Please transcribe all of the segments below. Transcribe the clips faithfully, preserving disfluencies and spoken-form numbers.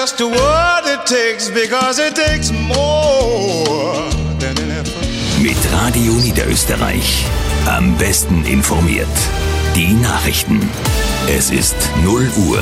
just what it takes, because it takes more than an effort. Mit Radio Niederösterreich. Am besten informiert. Die Nachrichten. Es ist null Uhr.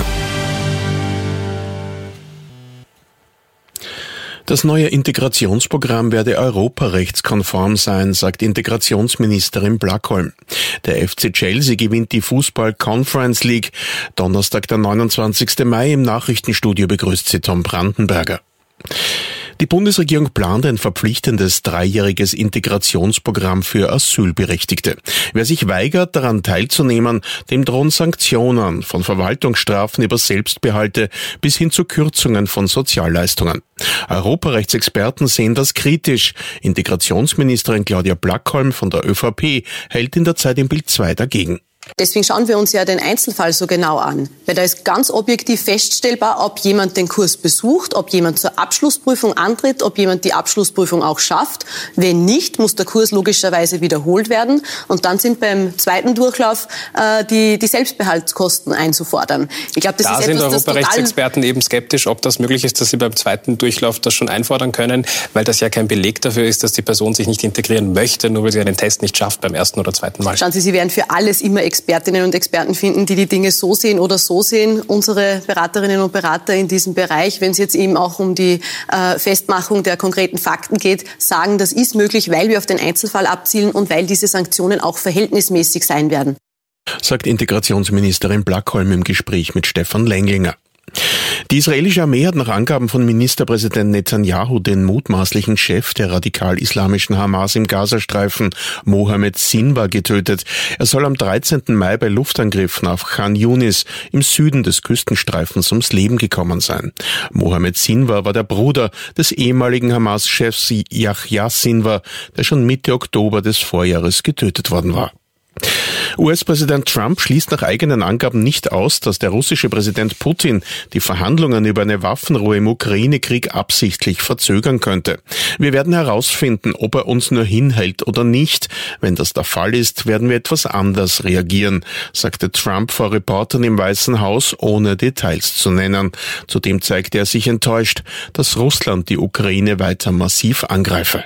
Das neue Integrationsprogramm werde europarechtskonform sein, sagt Integrationsministerin Blackholm. Der F C Chelsea gewinnt die Fußball-Conference League. Donnerstag, der neunundzwanzigsten Mai, im Nachrichtenstudio begrüßt sie Tom Brandenberger. Die Bundesregierung plant ein verpflichtendes dreijähriges Integrationsprogramm für Asylberechtigte. Wer sich weigert, daran teilzunehmen, dem drohen Sanktionen, von Verwaltungsstrafen über Selbstbehalte bis hin zu Kürzungen von Sozialleistungen. Europarechtsexperten sehen das kritisch. Integrationsministerin Claudia Blackholm von der ÖVP hält in der Zeit im Bild zwei dagegen. Deswegen schauen wir uns ja den Einzelfall so genau an. Weil da ist ganz objektiv feststellbar, ob jemand den Kurs besucht, ob jemand zur Abschlussprüfung antritt, ob jemand die Abschlussprüfung auch schafft. Wenn nicht, muss der Kurs logischerweise wiederholt werden. Und dann sind beim zweiten Durchlauf äh, die, die Selbstbehaltskosten einzufordern. Ich glaube, das da ist sind etwas, Europarechtsexperten eben skeptisch, ob das möglich ist, dass sie beim zweiten Durchlauf das schon einfordern können, weil das ja kein Beleg dafür ist, dass die Person sich nicht integrieren möchte, nur weil sie einen Test nicht schafft beim ersten oder zweiten Mal. Schauen Sie, Sie werden für alles immer Expertinnen und Experten finden, die die Dinge so sehen oder so sehen. Unsere Beraterinnen und Berater in diesem Bereich, wenn es jetzt eben auch um die äh, Festmachung der konkreten Fakten geht, sagen, das ist möglich, weil wir auf den Einzelfall abzielen und weil diese Sanktionen auch verhältnismäßig sein werden. Sagt Integrationsministerin Blackholm im Gespräch mit Stefan Lenglinger. Die israelische Armee hat nach Angaben von Ministerpräsident Netanyahu den mutmaßlichen Chef der radikal-islamischen Hamas im Gazastreifen, Mohammed Sinwar, getötet. Er soll am dreizehnten Mai bei Luftangriffen auf Khan Yunis im Süden des Küstenstreifens ums Leben gekommen sein. Mohammed Sinwar war der Bruder des ehemaligen Hamas-Chefs Yahya Sinwar, der schon Mitte Oktober des Vorjahres getötet worden war. U S-Präsident Trump schließt nach eigenen Angaben nicht aus, dass der russische Präsident Putin die Verhandlungen über eine Waffenruhe im Ukraine-Krieg absichtlich verzögern könnte. Wir werden herausfinden, ob er uns nur hinhält oder nicht. Wenn das der Fall ist, werden wir etwas anders reagieren, sagte Trump vor Reportern im Weißen Haus, ohne Details zu nennen. Zudem zeigte er sich enttäuscht, dass Russland die Ukraine weiter massiv angreife.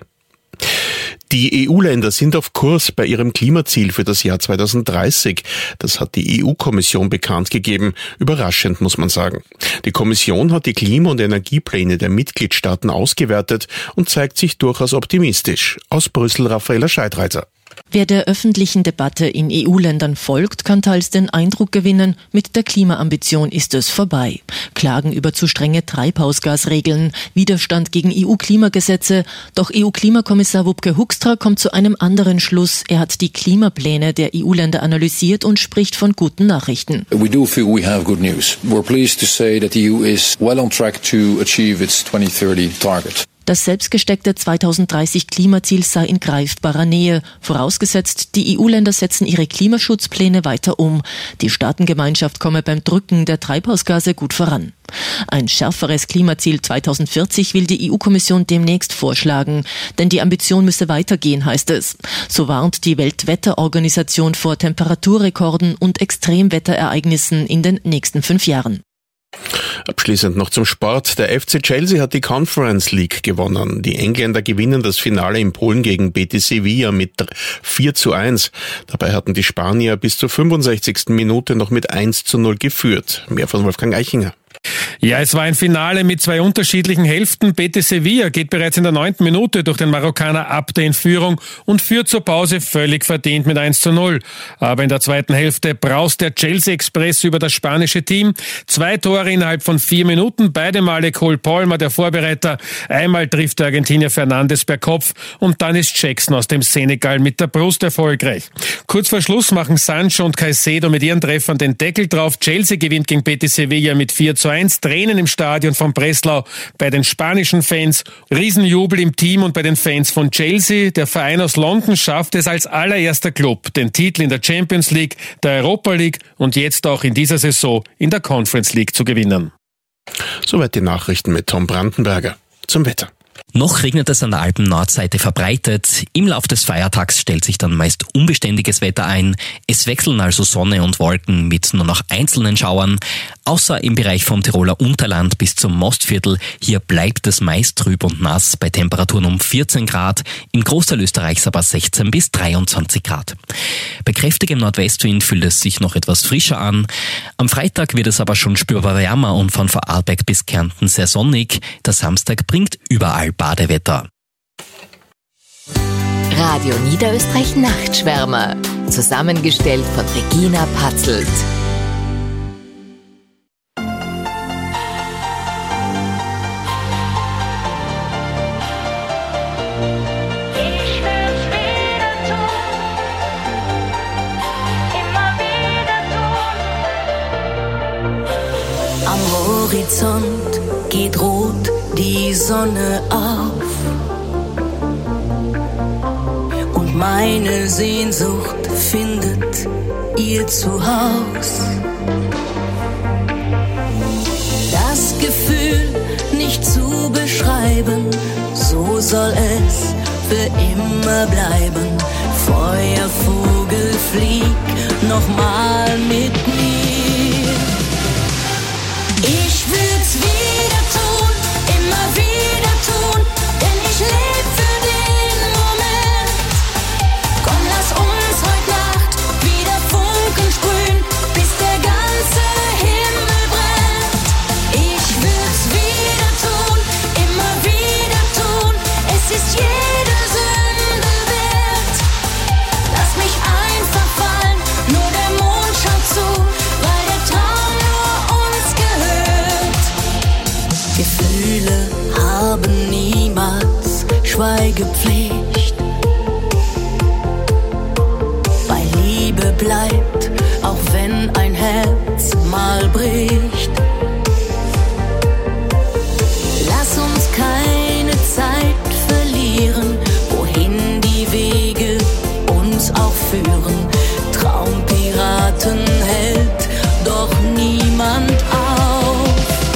Die E U-Länder sind auf Kurs bei ihrem Klimaziel für das Jahr zweitausenddreißig. Das hat die E U-Kommission bekannt gegeben. Überraschend, muss man sagen. Die Kommission hat die Klima- und Energiepläne der Mitgliedstaaten ausgewertet und zeigt sich durchaus optimistisch. Aus Brüssel Raffaella Scheidreiter. Wer der öffentlichen Debatte in E U-Ländern folgt, kann teils den Eindruck gewinnen, mit der Klimaambition ist es vorbei. Klagen über zu strenge Treibhausgasregeln, Widerstand gegen E U-Klimagesetze. Doch E U-Klimakommissar Wubke Hoekstra kommt zu einem anderen Schluss. Er hat die Klimapläne der E U-Länder analysiert und spricht von guten Nachrichten. We do feel we have good news. We're pleased to say that the E U is well on track to achieve its twenty thirty target. Das selbstgesteckte zweitausenddreißig Klimaziel sei in greifbarer Nähe, vorausgesetzt, die E U-Länder setzen ihre Klimaschutzpläne weiter um. Die Staatengemeinschaft komme beim Drücken der Treibhausgase gut voran. Ein schärferes Klimaziel zweitausendvierzig will die E U-Kommission demnächst vorschlagen, denn die Ambition müsse weitergehen, heißt es. So warnt die Weltwetterorganisation vor Temperaturrekorden und Extremwetterereignissen in den nächsten fünf Jahren. Abschließend noch zum Sport. Der F C Chelsea hat die Conference League gewonnen. Die Engländer gewinnen das Finale in Polen gegen Betis Sevilla mit vier zu eins. Dabei hatten die Spanier bis zur fünfundsechzigsten Minute noch mit eins zu null geführt. Mehr von Wolfgang Eichinger. Ja, es war ein Finale mit zwei unterschiedlichen Hälften. Betis Sevilla geht bereits in der neunten Minute durch den Marokkaner Abde in Führung und führt zur Pause völlig verdient mit eins zu null. Aber in der zweiten Hälfte braust der Chelsea Express über das spanische Team. Zwei Tore innerhalb von vier Minuten, beide Male Cole Palmer, der Vorbereiter. Einmal trifft der Argentinier Fernandes per Kopf und dann ist Jackson aus dem Senegal mit der Brust erfolgreich. Kurz vor Schluss machen Sancho und Caicedo mit ihren Treffern den Deckel drauf. Chelsea gewinnt gegen Betis Sevilla mit vier zu eins. Tränen im Stadion von Breslau bei den spanischen Fans, Riesenjubel im Team und bei den Fans von Chelsea. Der Verein aus London schafft es als allererster Club, den Titel in der Champions League, der Europa League und jetzt auch in dieser Saison in der Conference League zu gewinnen. Soweit die Nachrichten mit Tom Brandenberger. Zum Wetter. Noch regnet es an der Alpen-Nordseite verbreitet. Im Lauf des Feiertags stellt sich dann meist unbeständiges Wetter ein. Es wechseln also Sonne und Wolken mit nur noch einzelnen Schauern. Außer im Bereich vom Tiroler Unterland bis zum Mostviertel. Hier bleibt es meist trüb und nass bei Temperaturen um vierzehn Grad. Im Großteil Österreichs aber sechzehn bis dreiundzwanzig Grad. Bei kräftigem Nordwestwind fühlt es sich noch etwas frischer an. Am Freitag wird es aber schon spürbar wärmer und von Vorarlberg bis Kärnten sehr sonnig. Der Samstag bringt überall Badewetter. Radio Niederösterreich Nachtschwärmer. Zusammengestellt von Regina Patzelt. Am Horizont geht rot die Sonne auf und meine Sehnsucht findet ihr Zuhaus. Das Gefühl nicht zu beschreiben, so soll es für immer bleiben. Feuervogel, flieg nochmal mit mir. Ich würd's wieder tun, immer wieder tun, denn ich leb für den Moment. Komm, lass uns heute Nacht wieder Funken sprühen, bis der ganze Himmel brennt. Ich würd's wieder tun, immer wieder tun, es ist jede Sünde wert. Lass mich einfach fallen, nur der Mond schaut zu, weil der Traum nur uns gehört. Gefühle haben niemals Schweigepflicht. Bei Liebe bleibt, auch wenn ein Herz mal bricht. Lass uns keine Zeit verlieren, wohin die Wege uns auch führen. Traumpiraten hält doch niemand auf.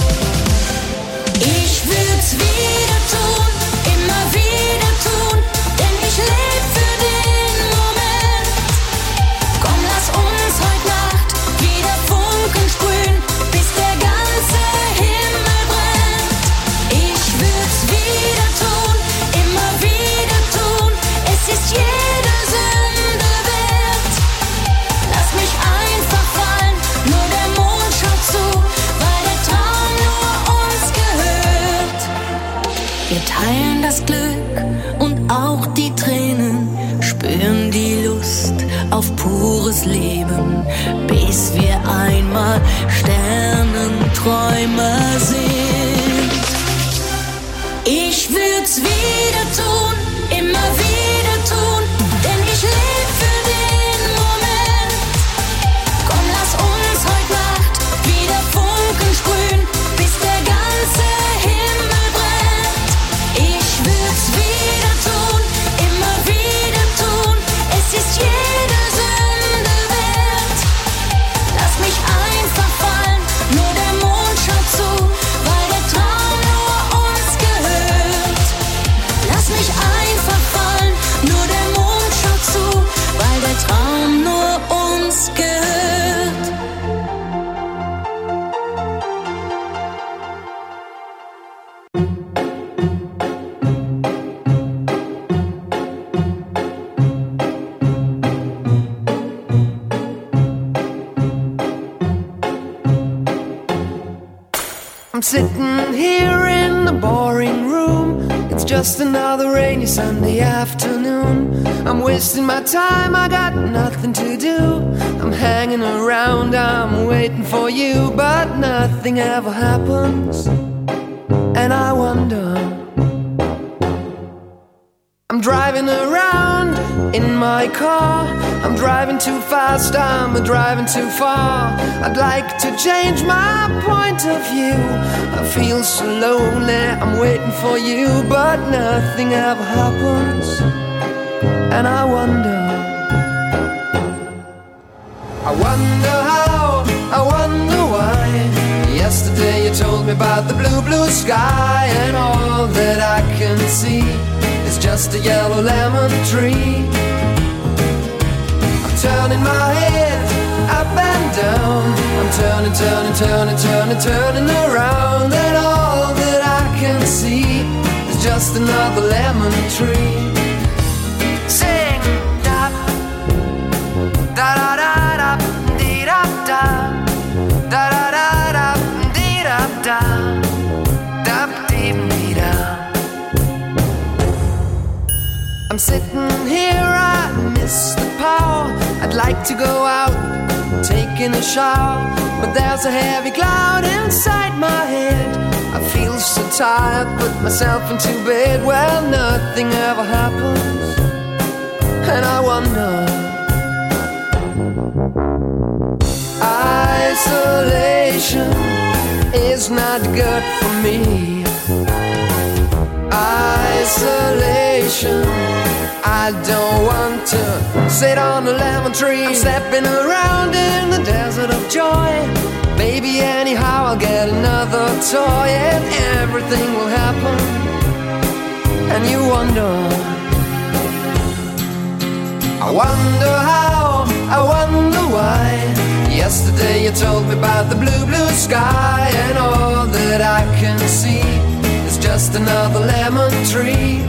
Ich würd's wieder tun, immer wieder tun, denn ich leb für den Moment. Komm, lass uns heute Nacht wieder Funken sprühen, bis der ganze Himmel brennt. Ich würd's wieder tun, immer wieder tun, es ist jede Sünde wert. Lass mich einfach fallen, nur der Mond schaut zu, weil der Traum nur uns gehört. Wir teilen das Glück und auch die Tränen, spüren die Lust auf pures Leben, bis wir einmal Sternenträumer sind. Ich würd's wieder tun, immer wieder tun, denn ich leb für den Moment. Komm, lass uns heute Nacht wieder Funken sprühen, bis der ganze Himmel brennt. Ich würd's wieder tun, immer wieder tun, es ist jede Sünde wert. Lass mich einfach fallen, nur der Mond schaut zu, weil der Traum nur uns gehört. Lass mich einfach fallen, nur der Mond schaut zu, weil der Traum nur uns gehört. I'm sitting here in the boring room. It's just another rainy Sunday afternoon. I'm wasting my time, I got nothing to do. I'm hanging around, I'm waiting for you, but nothing ever happens. And I wonder, I'm driving around in my car. I'm driving too fast, I'm driving too far. I'd like to change my point of view. I feel so lonely, I'm waiting for you, but nothing ever happens. And I wonder, I wonder how, I wonder why. Yesterday you told me about the blue, blue sky, and all that I can see is just a yellow lemon tree. I'm turning my head up and down, I'm turning, turning, turning, turning, turning around, and all that I can see is just another lemon tree. Sing da da da da da dee da da da da da da dee da da da dee dee da. I'm sitting here, I miss the power. I'd like to go out, taking a shower, but there's a heavy cloud inside my head. I feel so tired, put myself into bed. Well, nothing ever happens, and I wonder. Isolation is not good for me. Isolation, I don't want to sit on a lemon tree. I'm stepping around in the desert of joy. Baby, anyhow I'll get another toy, and everything will happen, and you wonder. I wonder how, I wonder why. Yesterday you told me about the blue, blue sky, and all that I can see is just another lemon tree.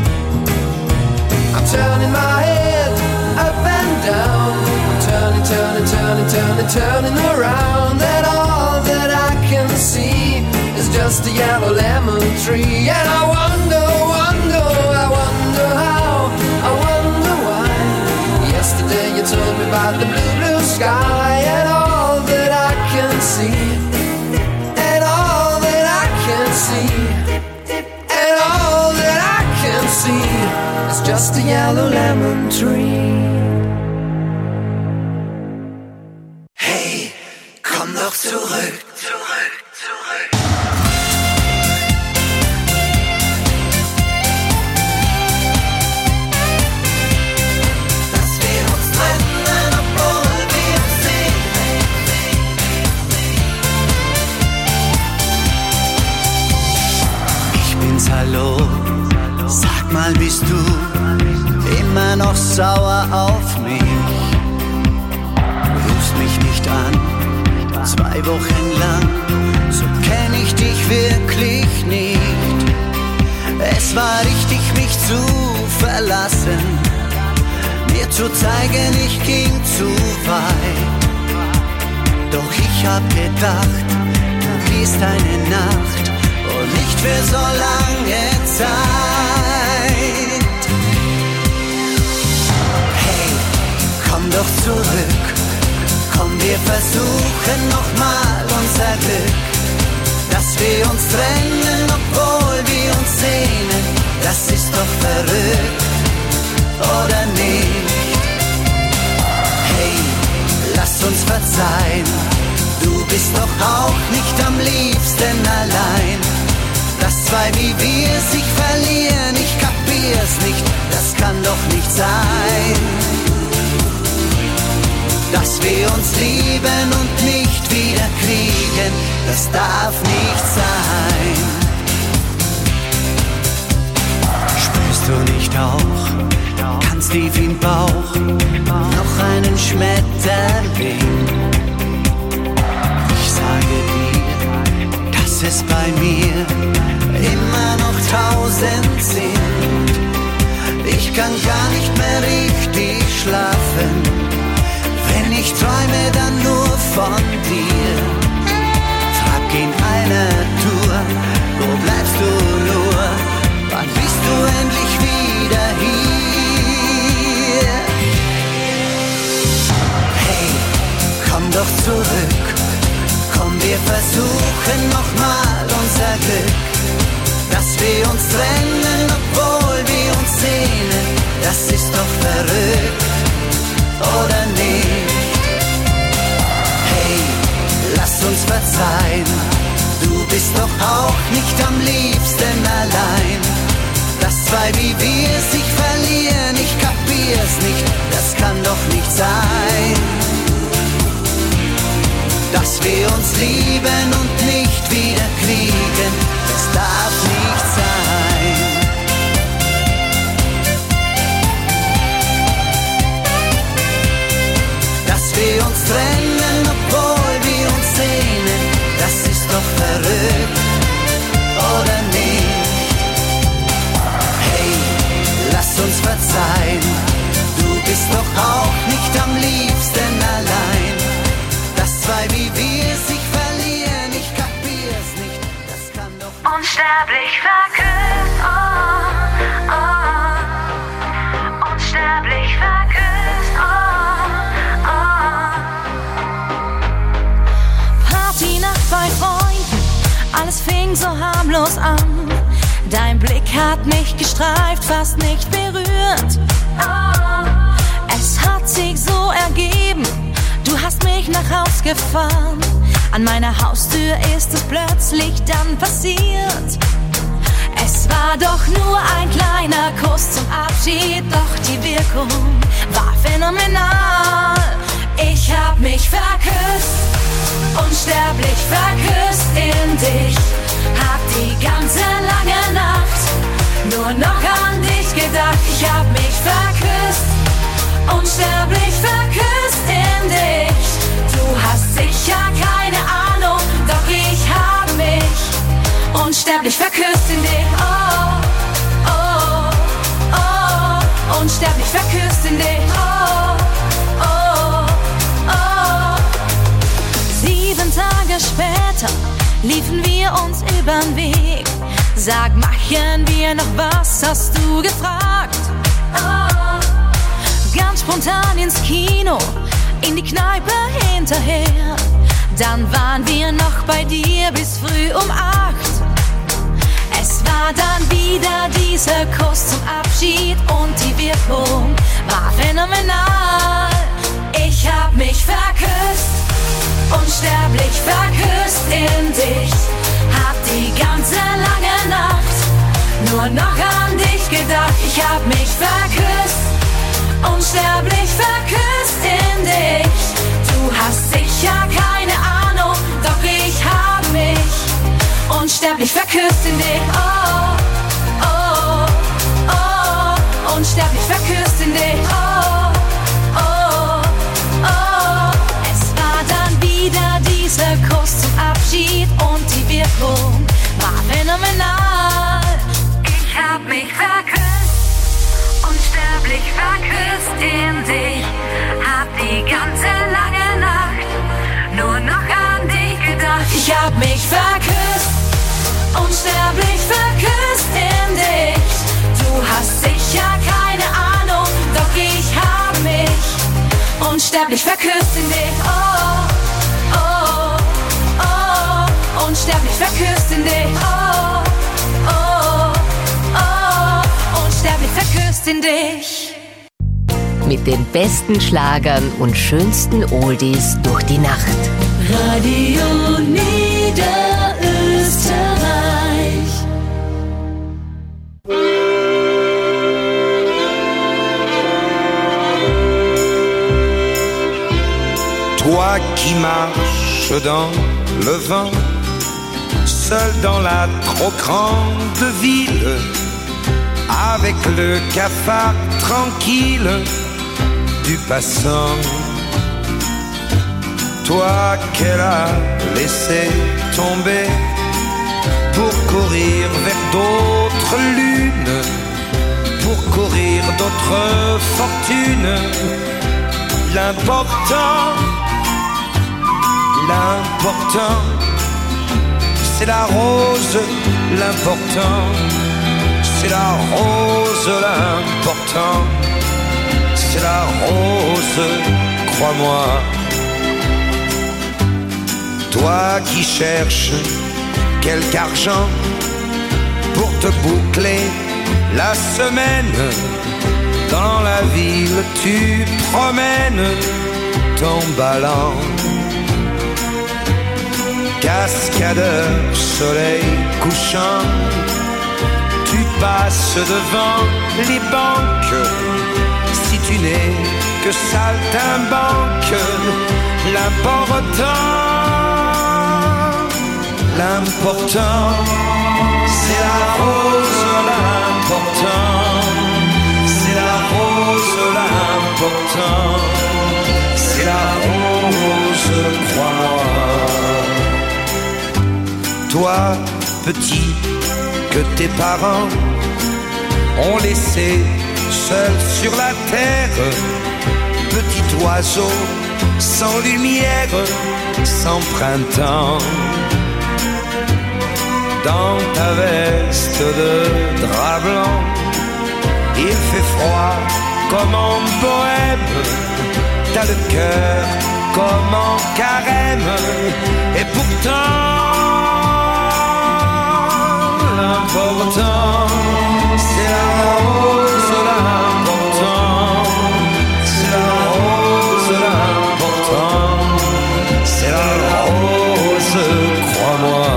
I'm turning my head up and down, I'm turning, turning, turning, turning, turning around, and all that I can see is just a yellow lemon tree. And I wonder, wonder, I wonder how, I wonder why. Yesterday you told me about the blue, blue sky, and all that I can see, and all that I can see, and all that I can see is just a yellow lemon tree. Hey, komm doch zurück, zurück, zurück. Hallo, sag mal, bist du immer noch sauer auf mich? Rufst mich nicht an, zwei Wochen lang, so kenn ich dich wirklich nicht. Es war richtig, mich zu verlassen, mir zu zeigen, ich ging zu weit. Doch ich hab gedacht, du gehst eine Nacht und nicht für so lange Zeit. Hey, komm doch zurück, komm, wir versuchen nochmal unser Glück. Dass wir uns trennen, obwohl wir uns sehnen, das ist doch verrückt, oder nicht? Hey, lass uns verzeihen, du bist doch auch nicht am liebsten allein. Dass zwei wie wir sich verlieren, ich kapier's nicht, das kann doch nicht sein. Dass wir uns lieben und nicht wieder kriegen, das darf nicht sein. Spürst du nicht auch, ganz tief im Bauch, noch einen Schmetterling? Ich sage dir, dass es bei mir immer noch tausend sind. Ich kann gar nicht mehr richtig schlafen, wenn ich träume dann nur von dir. Frag in einer Tour, wo bleibst du nur? Wann bist du endlich wieder hier? Hey, komm doch zurück, komm, wir versuchen nochmal unser Glück. Dass wir uns trennen, obwohl wir uns sehnen, das ist doch verrückt, oder nicht? Hey, lass uns verzeihen, du bist doch auch nicht am liebsten allein. Dass zwei wie wir sich verlieren, ich kapier's nicht, das kann doch nicht sein. Dass wir uns lieben und nicht wieder kriegen, darf nicht sein. Dass wir uns trennen, obwohl wir uns sehnen, das ist doch verrückt, oder nicht? Hey, lass uns verzeihen, du bist doch auch nicht am liebsten allein. Dass zwei wie wir sich verlieren, ich kapier's nicht, das kann doch nicht. Unsterblich verküsst, oh, oh. Unsterblich verküsst, oh, oh. Partynacht bei Freunden, alles fing so harmlos an. Dein Blick hat mich gestreift, fast nicht berührt. Oh. Es hat sich so ergeben, du hast mich nach Haus gefahren. An meiner Haustür ist es plötzlich dann passiert. Es war doch nur ein kleiner Kuss zum Abschied, doch die Wirkung war phänomenal. Ich hab mich verküsst, unsterblich verküsst in dich. Hab die ganze lange Nacht nur noch an dich gedacht. Ich hab mich verküsst, unsterblich verküsst in dich. Du hast sicher keine Ahnung, doch ich hab mich unsterblich verküsst in dich. Oh, oh, oh, unsterblich verküsst in dich. Oh, oh, oh. Sieben Tage später liefen wir uns übern Weg. Sag, machen wir noch was, hast du gefragt. Oh. Ganz spontan ins Kino, in die Kneipe hinterher. Dann waren wir noch bei dir bis früh um acht. Es war dann wieder dieser Kuss zum Abschied und die Wirkung war phänomenal. Ich hab mich verküsst, unsterblich verküsst in dich. Hab die ganze lange Nacht nur noch an dich gedacht. Ich hab mich verküsst, unsterblich verküsst in dich. Du hast sicher keine Ahnung, doch ich hab mich unsterblich verküsst in dich. Oh, oh, oh, unsterblich verküsst in dich. Oh, oh, oh. Es war dann wieder dieser Kuss zum Abschied und die Wirkung war phänomenal. Ich hab mich verküsst, unsterblich verküsst in dich. Hab die ganze lange Nacht nur noch an dich gedacht. Ich hab mich verküsst, unsterblich verküsst in dich. Du hast sicher keine Ahnung, doch ich hab mich unsterblich verküsst in dich. Oh, oh, oh, unsterblich verküsst in dich. Oh, oh, oh, unsterblich verküsst in dich. Mit den besten Schlagern und schönsten Oldies durch die Nacht. Radio Niederösterreich. Toi qui marches dans le vent, seul dans la trop grande ville, avec le cafard tranquille du passant. Toi qu'elle a laissé tomber pour courir vers d'autres lunes, pour courir d'autres fortunes. L'important, l'important, c'est la rose. L'important, c'est la rose. L'important, c'est la rose, crois-moi. Toi qui cherches quelque argent pour te boucler la semaine, dans la ville tu promènes ton ballon. Cascadeur, soleil couchant, tu passes devant les banques. Si tu n'es que saltimbanque, l'important, l'important, c'est la rose l'important, c'est la rose l'important, c'est la rose, crois-moi. Toi, petit, que tes parents ont laissé seul sur la terre, petit oiseau sans lumière, sans printemps. Dans ta veste de drap blanc, il fait froid comme en bohème, t'as le cœur comme en carême, et pourtant l'important c'est la rose l'important, c'est la rose l'important, c'est la rose, crois-moi.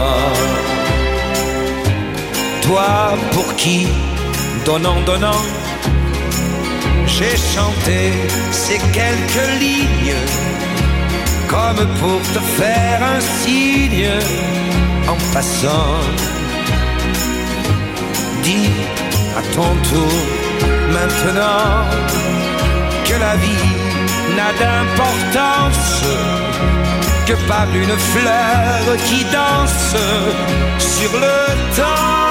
Toi pour qui, donnant, donnant, j'ai chanté ces quelques lignes, comme pour te faire un signe en passant. Dis à ton tour maintenant que la vie n'a d'importance que par une fleur qui danse sur le temps.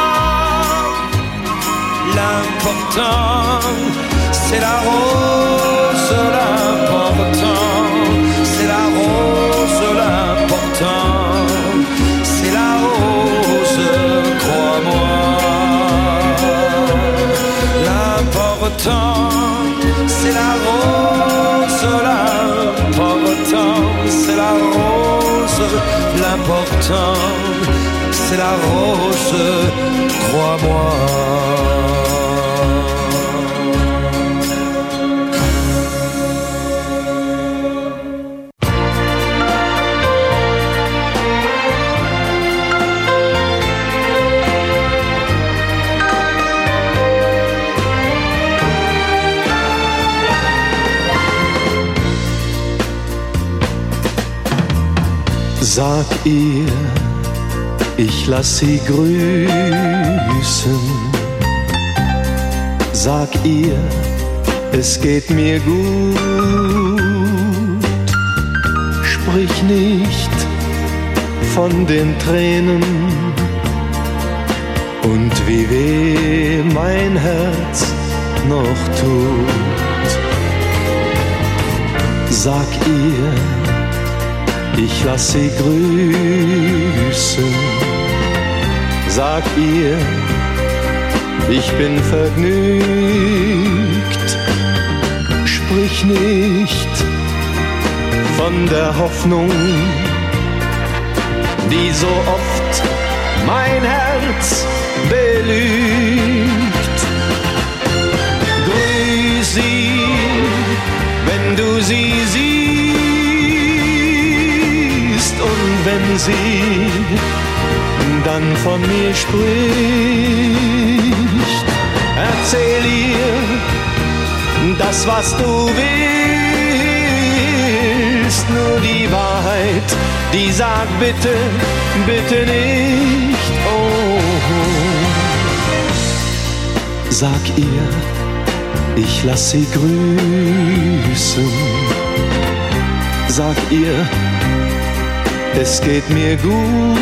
L'important, c'est la rose, l'important, c'est la rose, l'important, c'est la rose, crois-moi. L'important, c'est la rose, l'important, c'est la rose, l'important, c'est la rose, crois-moi. Sag ihr, ich lass sie grüßen. Sag ihr, es geht mir gut. Sprich nicht von den Tränen und wie weh mein Herz noch tut. Sag ihr, ich lass sie grüßen. Sag ihr, ich bin vergnügt. Sprich nicht von der Hoffnung, die so oft mein Herz belügt. Grüß sie, wenn du sie siehst, und wenn sie dann von mir spricht, erzähl ihr das, was du willst, nur die Wahrheit, die sagt bitte, bitte nicht, oh. Sag ihr, ich lass sie grüßen. Sag ihr, es geht mir gut.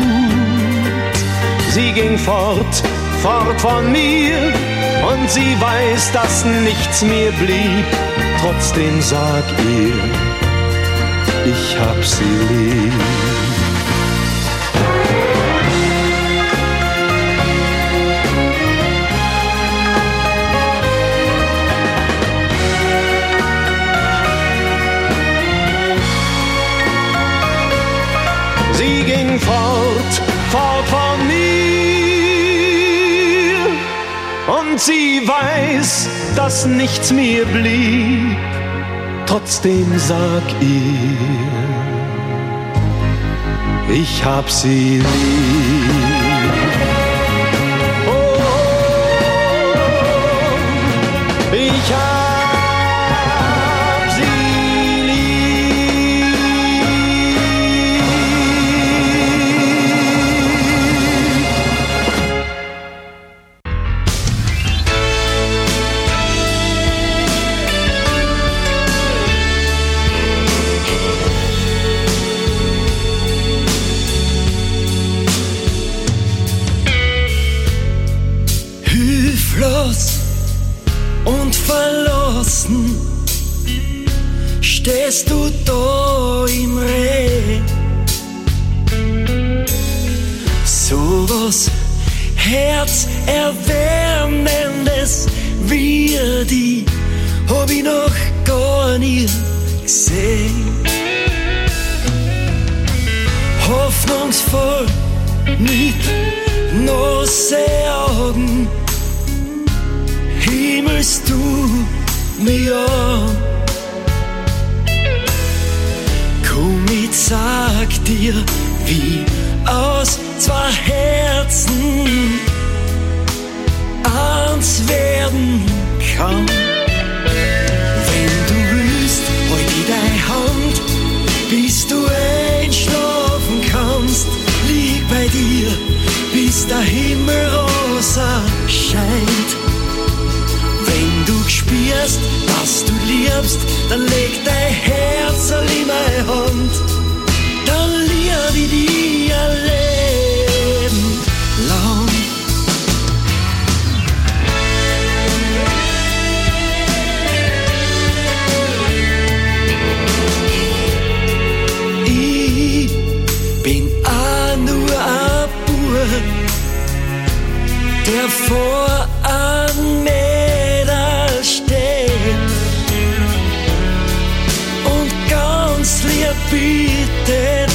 Sie ging fort, fort von mir, und sie weiß, dass nichts mir blieb. Trotzdem sag ihr, ich hab sie lieb. Sie ging fort, fort von mir, und sie weiß, dass nichts mir blieb. Trotzdem sag ihr, ich hab sie lieb. Oh, ich hab stehst du da im Reh. So was Herzerwärmendes wie die hab ich noch gar nie gesehen. Hoffnungsvoll mit nasse Augen himmelst du mich an. Komm, ich sag dir, wie aus zwei Herzen eins werden kann. Wenn du willst, halt ich deine Hand, bis du einschlafen kannst. Lieg bei dir, bis der Himmel rosa scheint. Wenn du spürst, was du liebst, dann leg dein Herz in meine Hand. Dann lieb ich dich ein Leben lang. Ich bin auch nur ein Bub, der vor einem Mädel steht und ganz lieb bittet,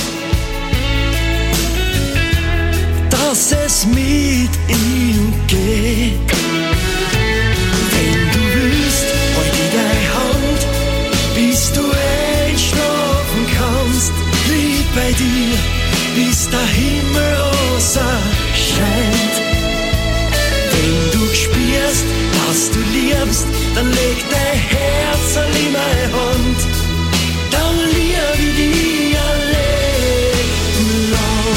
dass es mit ihm geht. Wenn du willst, halt ich deine Hand, bis du einschlafen kannst. Lieg bei dir, bis der Himmel rosa scheint. Wenn du spürst, was du liebst, dann leg dein Herz in meine Hand. Dann lieb ich dich ein Leben lang.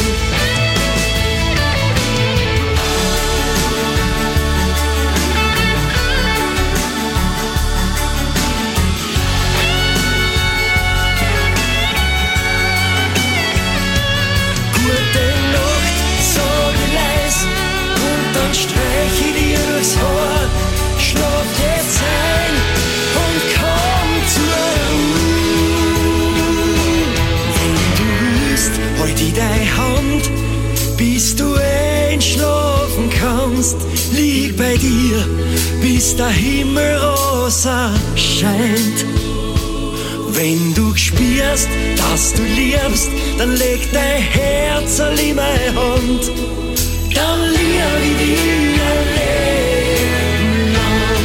Gute Nacht, sag ich leis, und dann streich ich dir durchs Haar. Schlaf jetzt ein und komm zur Ruhe. Wenn du willst, halt ich deine Hand, bis du einschlafen kannst. Lieg bei dir, bis der Himmel rosa scheint. Wenn du spürst, dass du liebst, dann leg dein Herz in meine Hand. Dann lieb ich dich ein Leben lang.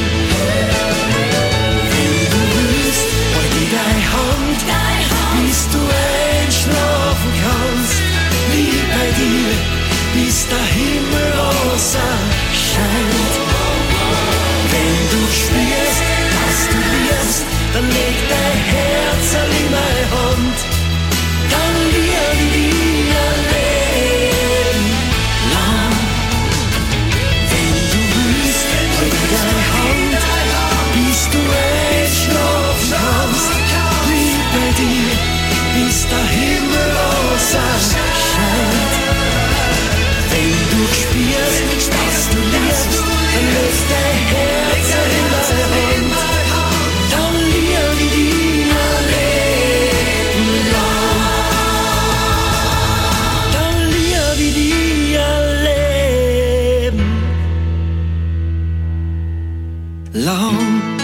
Wenn du willst, halt ich deine Hand, bis du einschlafen kannst. Lieg bei dir, bis der Himmel rosa scheint. Wenn du spürst, dass du liebst, dann leg dein Herz in meine Hand. Dann lieb ich dich ein Leben lang. Wenn du willst, halt ich deine Hand, bis du einschlafen kannst. Lieg bei dir, bis der Himmel rosa scheint. Wenn du spürst, dass du liebst, dann leg dein Herz in meine Hand. Dann lieb ich dich ein Leben lang. Dann lieb ich dich ein Leben lang.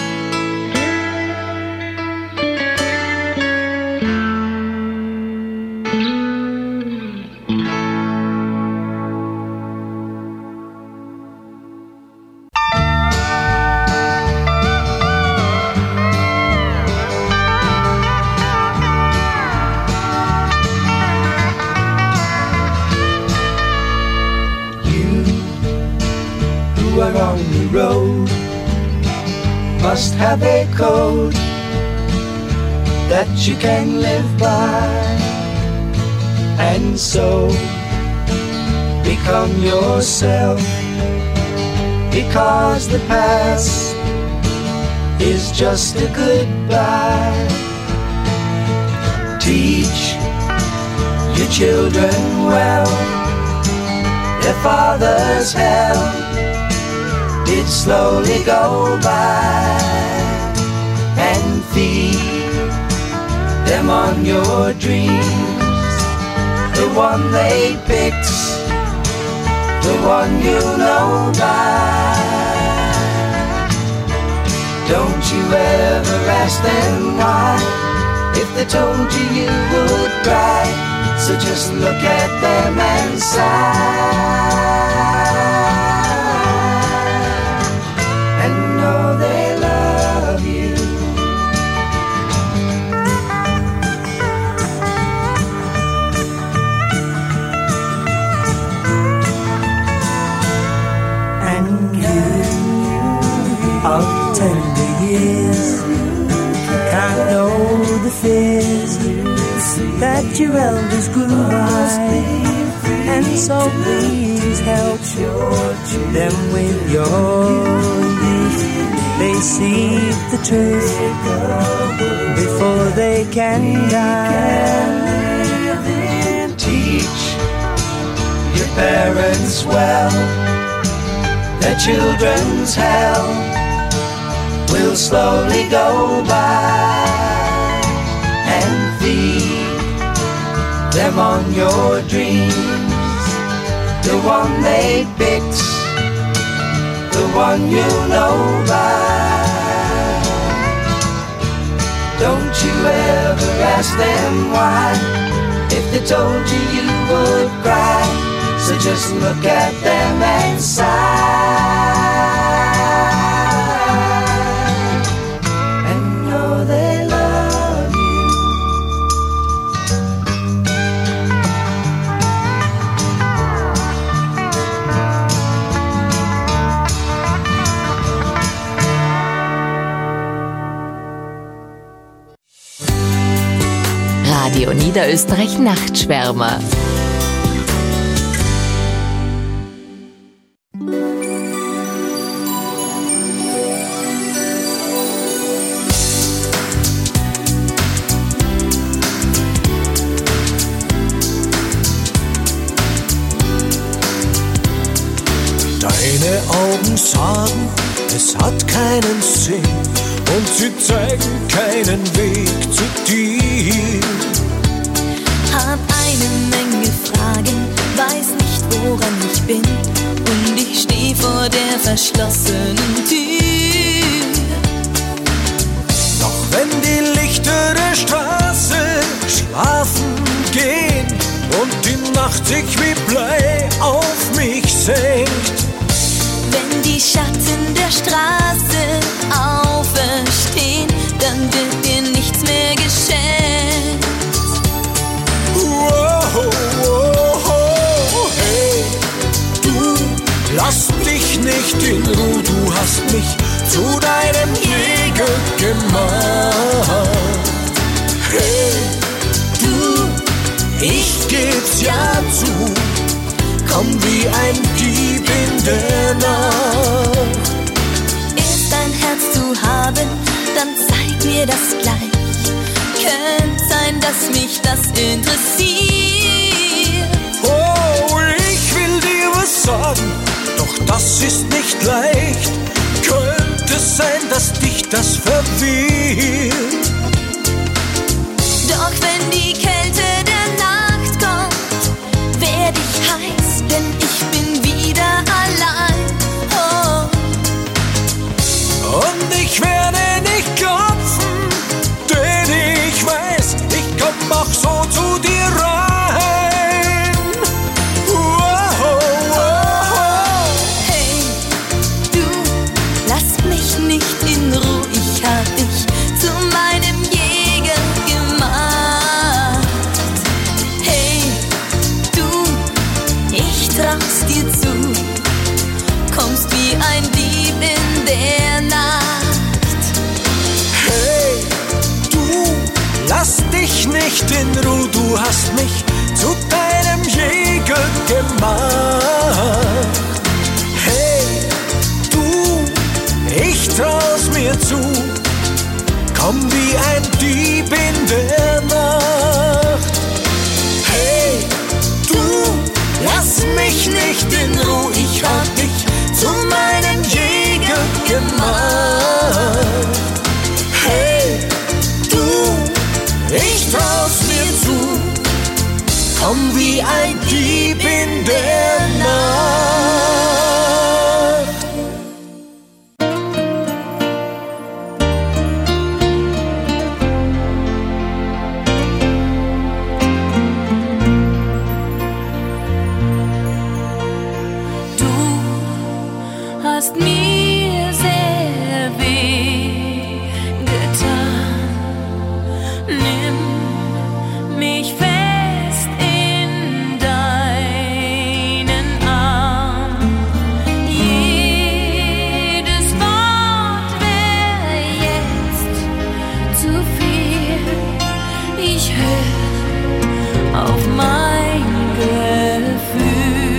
On the road must have a code that you can live by, and so become yourself, because the past is just a goodbye. Teach your children well, their father's hell did slowly go by, and feed them on your dreams. The one they picked, the one you know by. Don't you ever ask them why. If they told you you would cry, so just look at them and sigh. And know they love you. And you of tender years can't know the fears that your elders grew by, and so please help them with your youth. They see the truth before they can die. Teach your parents well, their children's hell will slowly go by, and feed them on your dreams. The one they picked, the one you know by. Don't you ever ask them why. If they told you you would cry, so just look at them and sigh. And know they love you. Radio Niederösterreich Nachtschwärmer. Deine Augen sagen, es hat keinen Sinn und sie zeigen keinen Weg zu dir. Hab eine Menge Fragen, weiß nicht, woran ich bin, und ich steh vor der verschlossenen Tür. Doch wenn die Lichter der Straße schlafen gehen und die Nacht sich wie Blei auf mich senkt, wenn die Schatten der Straße auferstehen, dann wird dir nichts mehr geschenkt. Wow, wow, hey, du lass dich nicht in Ruhe, du hast mich zu deinem Jäger gemacht. Hey, du, ich geb's ja zu, komm wie ein Dieb in der Nacht. Ist dein Herz zu haben, dann zeig mir das gleich. Könnte sein, dass mich das interessiert. Oh, ich will dir was sagen, doch das ist nicht leicht. Könnte sein, dass dich das verwirrt. Doch wenn die Kälte der Nacht kommt, werd ich heiß, denn ich bin wieder allein. Oh. Und ich werde nicht klopfen, denn ich weiß, ich komm auch so zu dir rein. Wow, wow. Hey, du, lass mich nicht in Ruhe, ich hab dich zu meinem Jäger gemacht. Hey, du, ich trau's dir zu, kommst wie ein Dieb in der Nacht. Hey, du, lass dich nicht in Ruhe, du hast mich zu deinem Jäger gemacht. Hey, du, ich trau's mir zu, komm wie ein Dieb in der Nacht. Hey, du, lass mich nicht in Ruhe, ich hab dich zu meinem Jäger gemacht. Hey, du, ich komm wie ein Dieb in der Nacht. Hast mir sehr weh getan. Nimm mich fest in deinen Arm. Jedes Wort wäre jetzt zu viel. Ich hör auf mein Gefühl.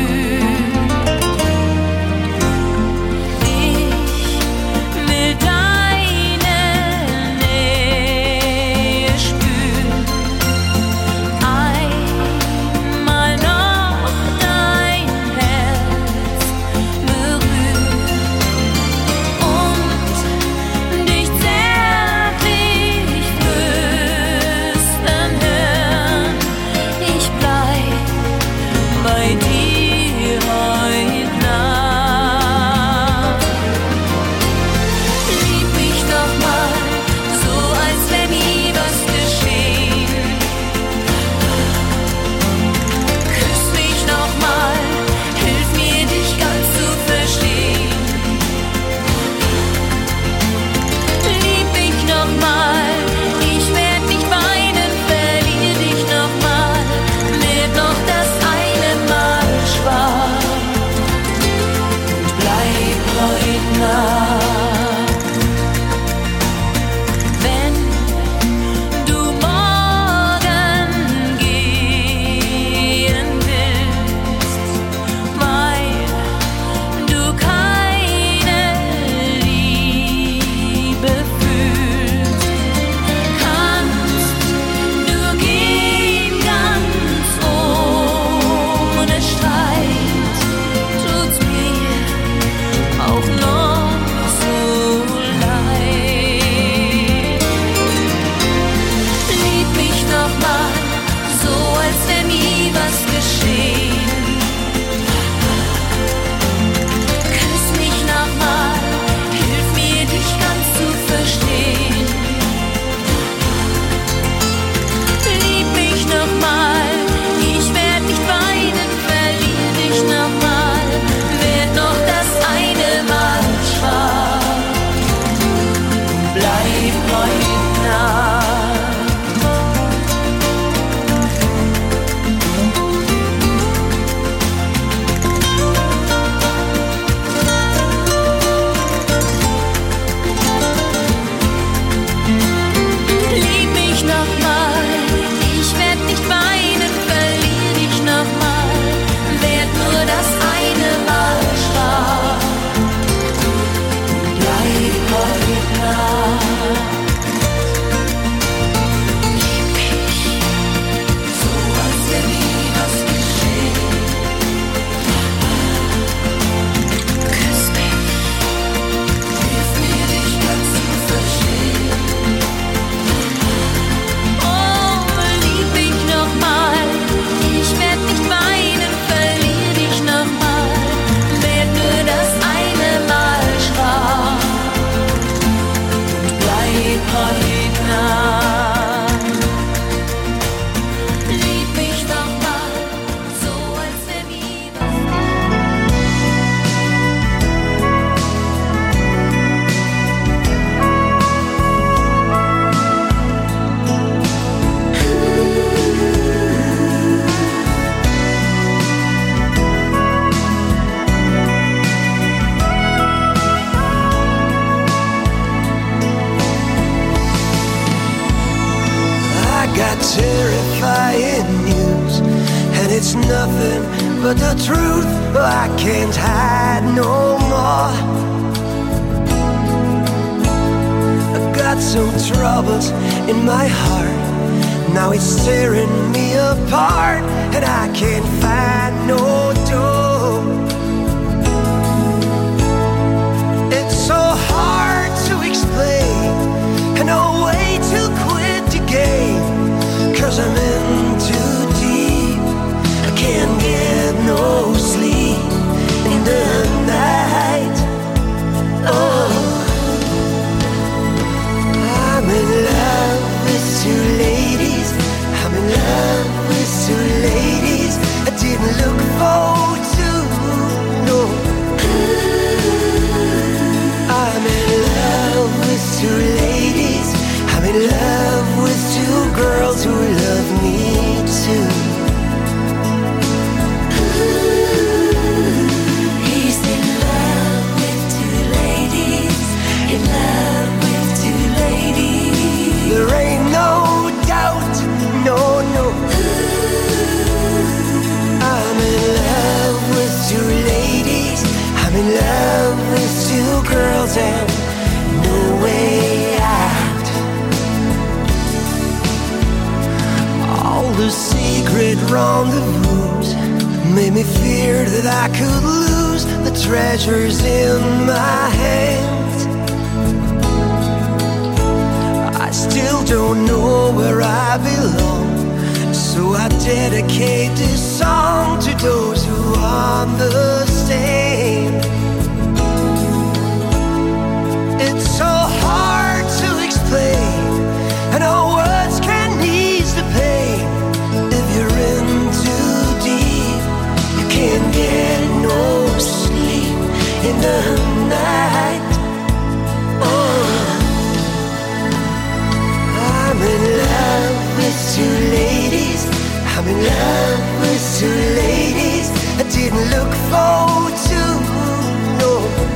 Terrifying news, and it's nothing but the truth. I can't hide no more. I got some troubles in my heart, now it's tearing me apart, and I can't find no door. It's so hard to explain, and no way to quit the game, 'cause I'm in too deep. the secret rendezvous made me fear that I could lose the treasures in my hands. I still don't know where I belong, so I dedicate this song to those who understand. It's so hard to explain, and our words can ease the pain. If you're in too deep, you can't get no sleep in the night. Oh, I'm in love with two ladies. I'm in love with two ladies. I didn't look forward to, no.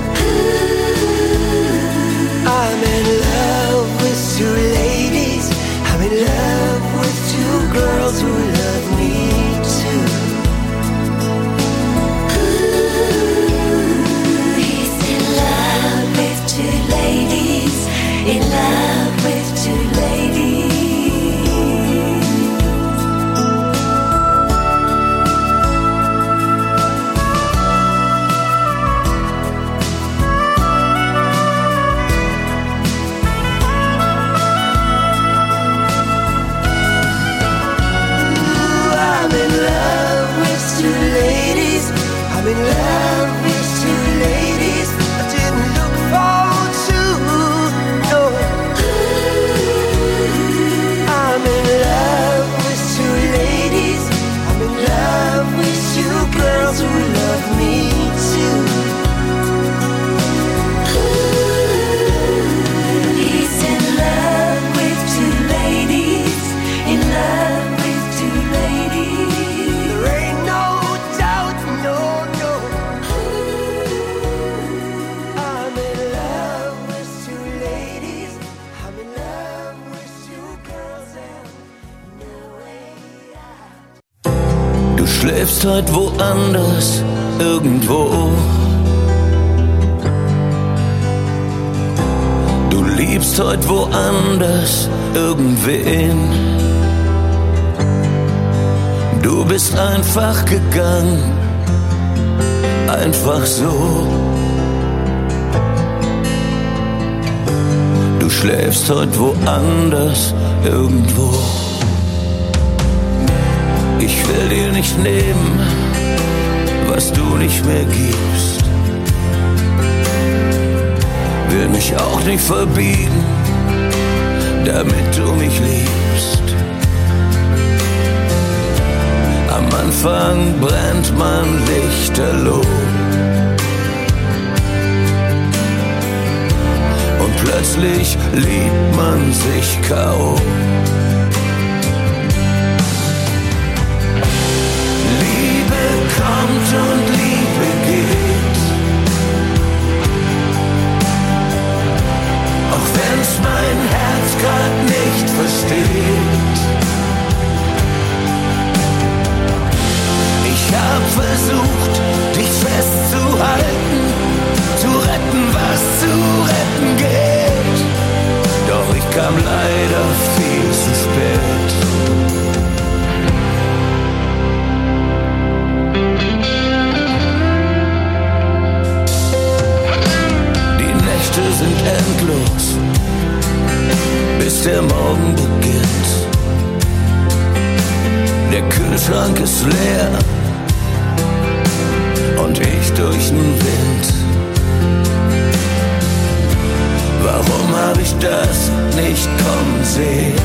I'm in love with two ladies. I'm in love with two girls who love me too. He's in love with two ladies. In love with two ladies. I'm in love with two ladies. I didn't look forward to, no. I'm in love with two ladies. I'm in love with two girls who love me too. He's in love with two ladies. In love with two ladies. There ain't no doubt, no. Du schläfst heute woanders, irgendwo. Du liebst heute woanders, irgendwen. Du bist einfach gegangen, einfach so. Du schläfst heute woanders, irgendwo. Ich will dir nicht nehmen, was du nicht mehr gibst. Will mich auch nicht verbiegen, damit du mich liebst. Am Anfang brennt man lichterloh und plötzlich liebt man sich K O Kommt und Liebe geht, auch wenn's mein Herz grad nicht versteht. Ich hab versucht, dich festzuhalten, zu retten, was zu retten geht, doch ich kam leider viel zu spät. Sind endlos, bis der Morgen beginnt. Der Kühlschrank ist leer und ich durch den Wind. Warum hab ich das nicht kommen sehen?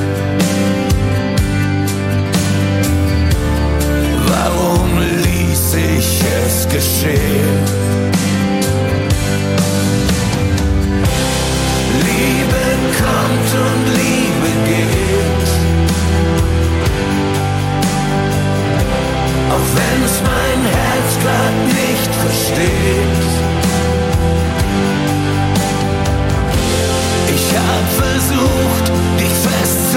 Warum ließ ich es geschehen? Liebe kommt und Liebe geht, auch wenn es mein Herz grad nicht versteht. Ich hab versucht, dich festzuhalten,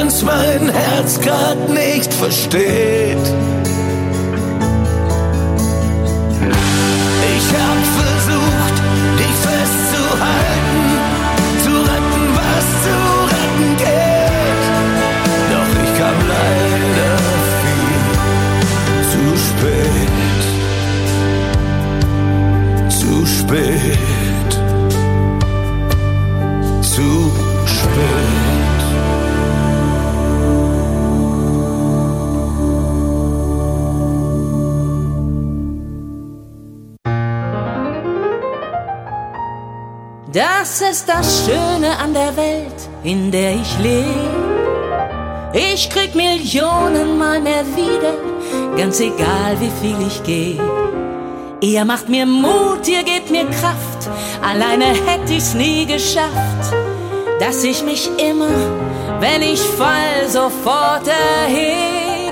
wenn's mein Herz grad nicht versteht. Ich hab versucht, dich festzuhalten, zu retten, was zu retten geht. Doch ich kam leider viel zu spät. Zu spät. Zu spät. Das ist das Schöne an der Welt, in der ich lebe. Ich krieg Millionen mal mehr wieder, ganz egal wie viel ich gebe. Ihr macht mir Mut, ihr gebt mir Kraft, alleine hätte ich's nie geschafft, dass ich mich immer, wenn ich fall, sofort erheb.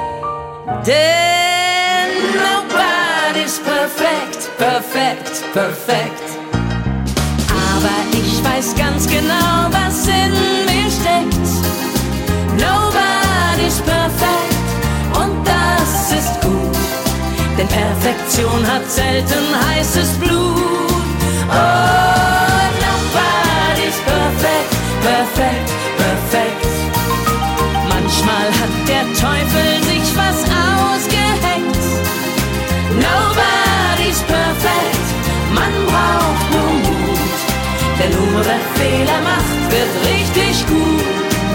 Denn nobody's perfect, perfect, perfect. Aber ich weiß ganz genau, was in mir steckt. Nobody's perfect und das ist gut, denn Perfektion hat selten heißes Blut. Oh, nobody's perfect, perfect, perfect. Manchmal hat der Teufel sich was ausgeheckt. Nobody's perfect, man braucht nur Mut, denn nur wer Fehler macht, wird richtig gut.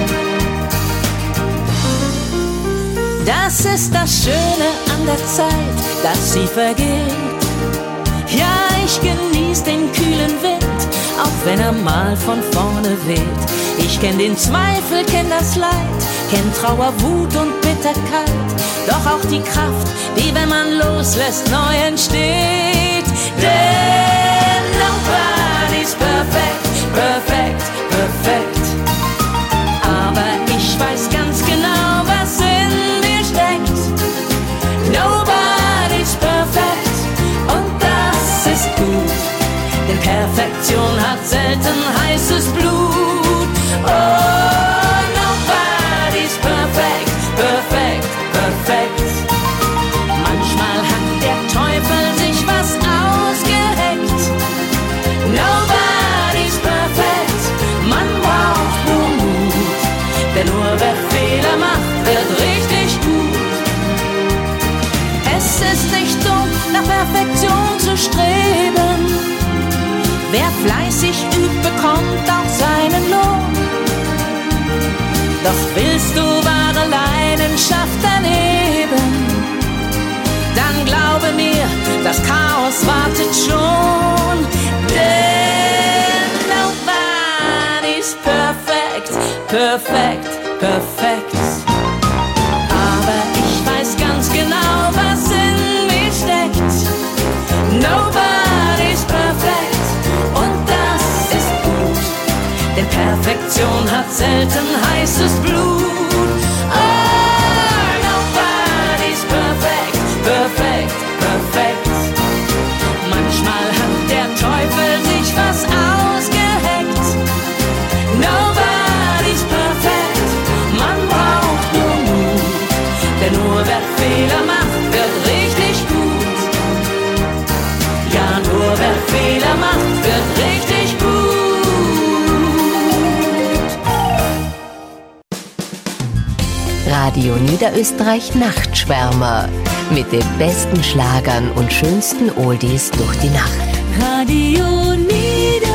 Das ist das Schöne an der Zeit, dass sie vergeht. Ja, ich genieß den kühlen Wind, auch wenn er mal von vorne weht. Ich kenn den Zweifel, kenn das Leid, kenn Trauer, Wut und Bitterkeit. Doch auch die Kraft, die, wenn man loslässt, neu entsteht. Denn nobody's perfect, perfect, perfect. Aber ich weiß ganz genau, was in mir steckt. Nobody's perfect und das ist gut, denn Perfektion hat selten heißes Blut. Oh, nobody's perfect, perfect, perfect. Manchmal hat der Teufel sich was ausgeheckt. Nobody's perfect, man braucht nur Mut, denn nur wer Fehler macht, wird richtig gut. Es ist nicht dumm, nach Perfektion zu streben. Wer fleißig übt, bekommt auch seinen Lohn. Doch willst du wahre Leidenschaft erleben, dann glaube mir, das Chaos wartet schon. Denn nobody's perfect, perfect, perfect. Aber ich weiß ganz genau, was in mir steckt. Nobody's perfect und das ist gut, denn Perfektion hat selten heißes Blut. Oh, nobody's perfect, perfect, perfect. Manchmal hat der Teufel sich was ausgeheckt. Nobody's perfect, man braucht nur Mut, denn nur wer Fehler macht, wird richtig gut. Ja, nur wer Fehler macht, wird richtig gut. Radio Niederösterreich Nachtschwärmer mit den besten Schlagern und schönsten Oldies durch die Nacht. Radio Niederösterreich.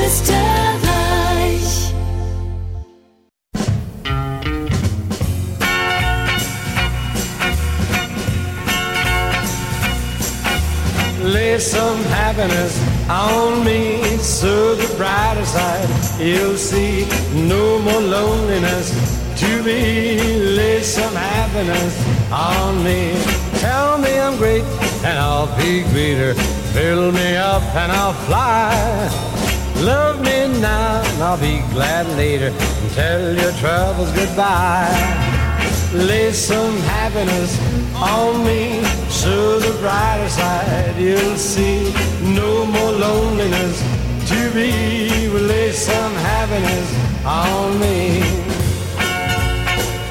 Lay some happiness on me, so the brighter side you'll see. No more loneliness to be. Lay some happiness on me. Tell me I'm great and I'll be greater. Fill me up and I'll fly. Love me now and I'll be glad later. And tell your troubles goodbye. Lay some happiness on me, so the brighter side you'll see. No more loneliness to be. Lay some happiness on me.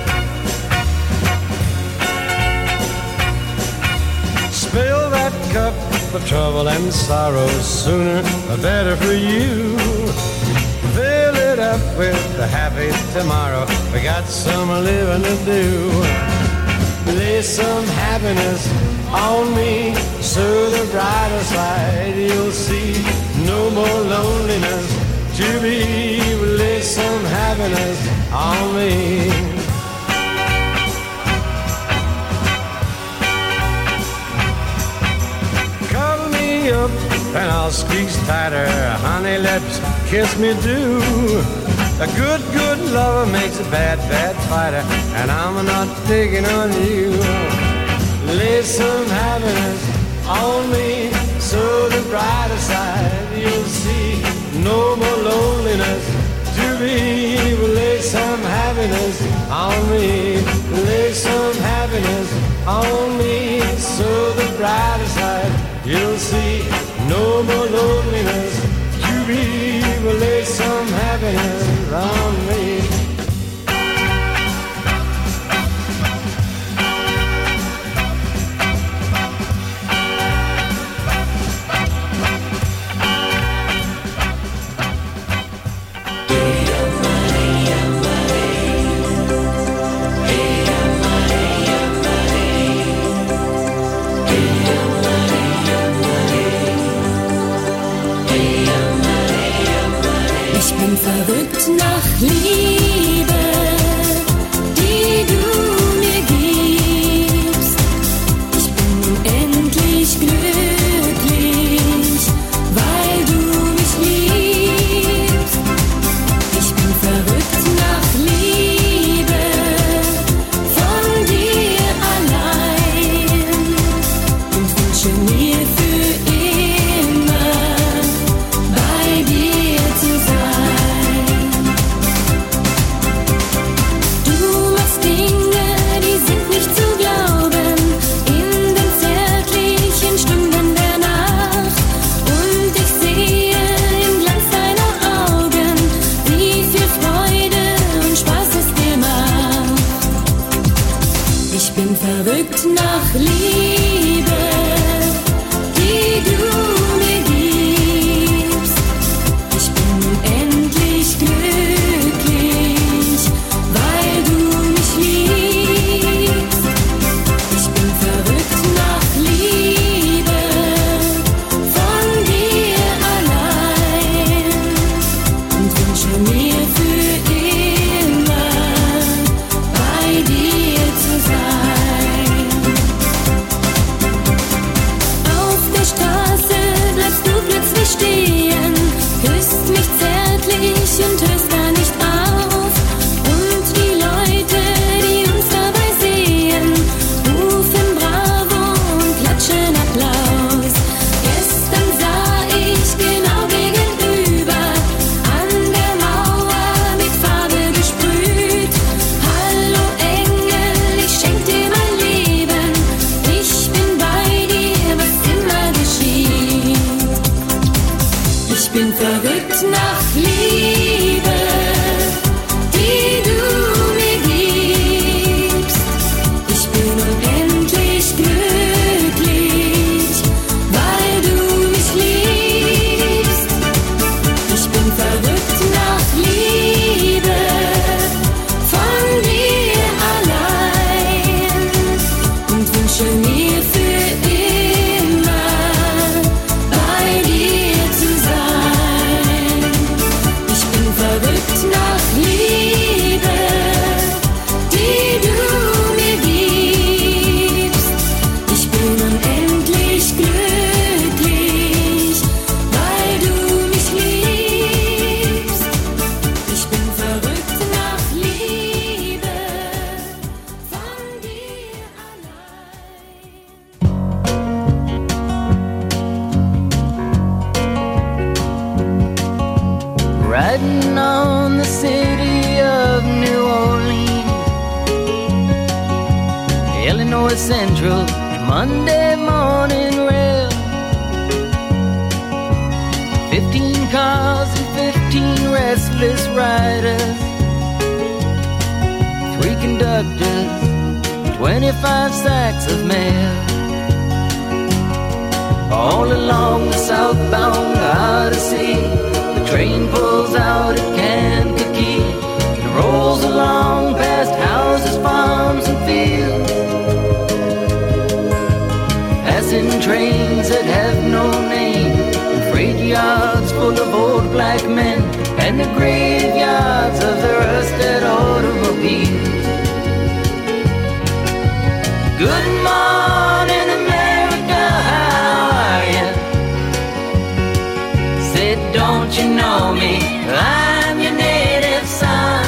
of trouble and sorrow, sooner or better for you. Fill it up with a happy tomorrow, we got some living to do. Lay some happiness on me, so the brighter side you'll see. No more loneliness to be. Lay some happiness on me. Cuddle me up and I'll squeeze tighter. Honey lips, kiss me do. A good, good lover makes a bad, bad fighter, and I'm not digging on you. Lay some happiness on me, so the brighter side you'll see. No more loneliness to be. Lay some happiness on me. Lay some happiness on me, so the brighter side you'll see. No more loneliness to be. Lay some happiness on me. Verrückt nach Liebe, die du mir gibst. Ich bin unendlich glücklich, weil du mich liebst. Ich bin verrückt nach Liebe, von dir allein, und wünsche mir für immer bei dir zu sein. Verrückt nach Liebe, die du mir gibst. Ich bin unendlich glücklich, weil du mich liebst. Ich bin verrückt nach Liebe, von dir allein, und wünsche mir für immer bei dir zu sein. Stehen, küsst mich zärtlich und hörst da nicht auf. Und die Leute, die uns dabei sehen, rufen Bravo und klatschen Applaus. Gestern sah ich genau gegenüber an der Mauer mit Farbe gesprüht. Hallo Engel, ich schenk dir mein Leben. Ich bin bei dir, was immer geschieht. Ich bin verrückt nach Liebe, die du mir gibst. Ich bin unendlich glücklich, weil du mich liebst. Ich bin verrückt nach Liebe, von dir allein, und wünsche mir für immer bei dir zu sein. Ich bin verrückt nach Liebe, die du mir gibst. Ich bin unendlich glücklich, weil du mich liebst. Ich bin verrückt nach Liebe, von dir allein. Riding on the city of New Orleans, Illinois Central, Monday morning rail. Fifteen cars and fifteen restless riders, three conductors, twenty-five sacks of mail. all along the southbound Odyssey. The train pulls out at Kankakee and rolls along past houses, farms and fields, passing trains that have no name, and freight yards full of old black men, and the graveyards of the rusted automobiles. Good morning, America, how are you? Said, don't you know me? I'm your native son.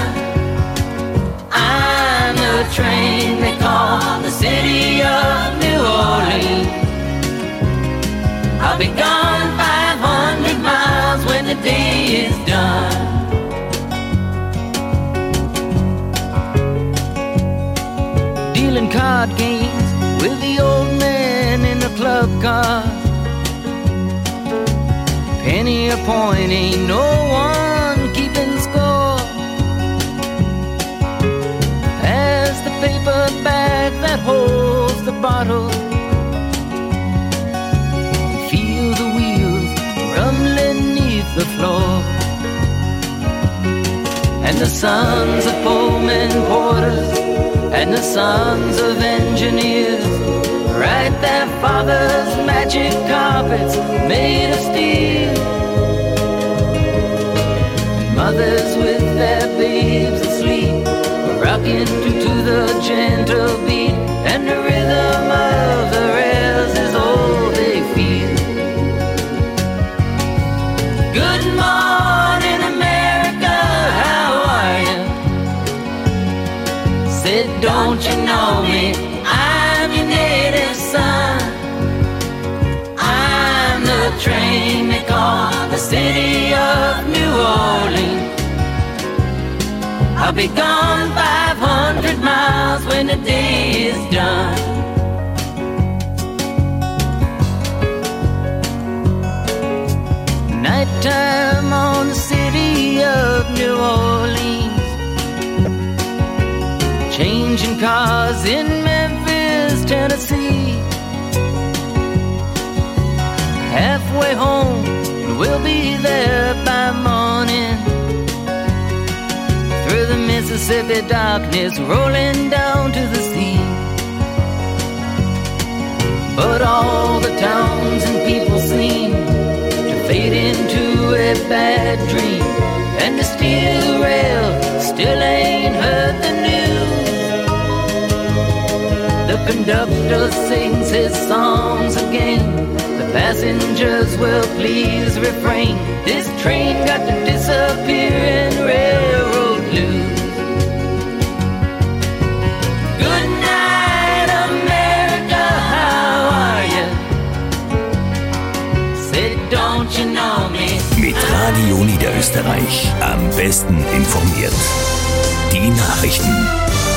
I'm the train they call the city of New Orleans. I'll be gone five hundred miles when the day is done. Dealing card games with the old man in the club car. Penny a point, ain't no one keeping score. Pass the paper bag that holds the bottle. Feel the wheels rumbling neath the floor. And the sons of Pullman porters and the sons of engineers ride their father's magic carpets made of steel. Mothers with their babes asleep, rocking to, to the gentle beat, and the rhythm of the rails is all they feel. Good morning, America, how are you? Said, don't you know me? I'm your native son. I'm the train they call the city of New Orleans. I'll be gone five hundred miles when the day is done. Nighttime on the city of New Orleans, changing cars in Memphis, Tennessee. Halfway home, we'll be there by morning. Through the Mississippi darkness, rolling down to the sea. But all the towns and people seem to fade into a bad dream, and the steel rail still ain't heard the news. The conductor sings his songs again. The passengers will please refrain. This train got to disappear in railroad blues. Good night, America, how are you? Said, don't you know me? Mit Radio Niederösterreich am besten informiert. Die Nachrichten.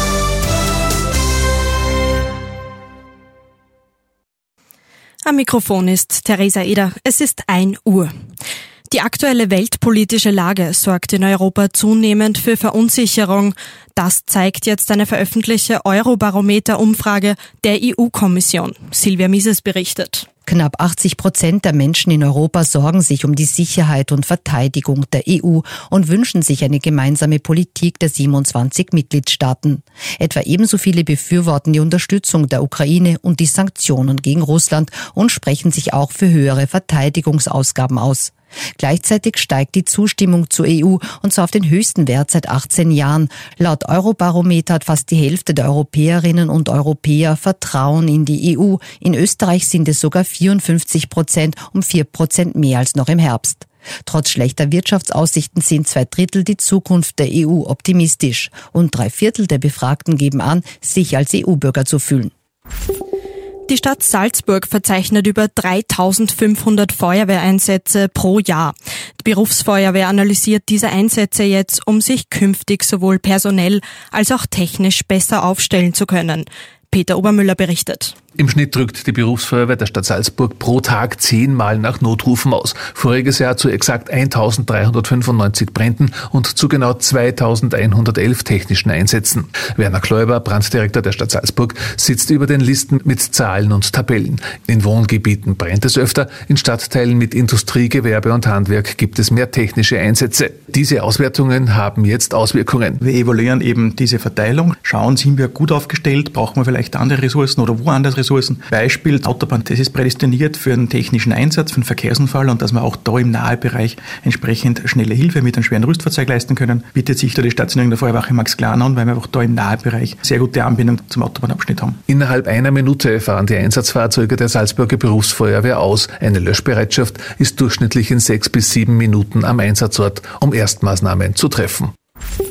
Am Mikrofon ist Theresa Eder. Es ist ein Uhr. Die aktuelle weltpolitische Lage sorgt in Europa zunehmend für Verunsicherung. Das zeigt jetzt eine veröffentlichte Eurobarometer-Umfrage der E U-Kommission. Silvia Mises berichtet. Knapp achtzig Prozent der Menschen in Europa sorgen sich um die Sicherheit und Verteidigung der E U und wünschen sich eine gemeinsame Politik der siebenundzwanzig Mitgliedstaaten. Etwa ebenso viele befürworten die Unterstützung der Ukraine und die Sanktionen gegen Russland und sprechen sich auch für höhere Verteidigungsausgaben aus. Gleichzeitig steigt die Zustimmung zur E U und zwar auf den höchsten Wert seit achtzehn Jahren. Laut Eurobarometer hat fast die Hälfte der Europäerinnen und Europäer Vertrauen in die E U. In Österreich sind es sogar vierundfünfzig Prozent, um vier Prozent mehr als noch im Herbst. Trotz schlechter Wirtschaftsaussichten sehen zwei Drittel die Zukunft der E U optimistisch. Und drei Viertel der Befragten geben an, sich als E U-Bürger zu fühlen. Die Stadt Salzburg verzeichnet über dreitausendfünfhundert Feuerwehreinsätze pro Jahr. Die Berufsfeuerwehr analysiert diese Einsätze jetzt, um sich künftig sowohl personell als auch technisch besser aufstellen zu können. Peter Obermüller berichtet. Im Schnitt drückt die Berufsfeuerwehr der Stadt Salzburg pro Tag zehnmal nach Notrufen aus. Voriges Jahr zu exakt eintausenddreihundertfünfundneunzig Bränden und zu genau zweitausendeinhundertelf technischen Einsätzen. Werner Kläuber, Branddirektor der Stadt Salzburg, sitzt über den Listen mit Zahlen und Tabellen. In Wohngebieten brennt es öfter, in Stadtteilen mit Industrie, Gewerbe und Handwerk gibt es mehr technische Einsätze. Diese Auswertungen haben jetzt Auswirkungen. Wir evaluieren eben diese Verteilung, schauen, sind wir gut aufgestellt, brauchen wir vielleicht andere Ressourcen oder woanders Ressourcen. Beispiel Autobahn, das ist prädestiniert für einen technischen Einsatz, für einen Verkehrsunfall und dass wir auch da im Nahbereich entsprechend schnelle Hilfe mit einem schweren Rüstfahrzeug leisten können, bietet sich da die Stationierung der Feuerwache Max Glan an, weil wir auch da im Nahbereich sehr gute Anbindung zum Autobahnabschnitt haben. Innerhalb einer Minute fahren die Einsatzfahrzeuge der Salzburger Berufsfeuerwehr aus. Eine Löschbereitschaft ist durchschnittlich in sechs bis sieben Minuten am Einsatzort, um Erstmaßnahmen zu treffen.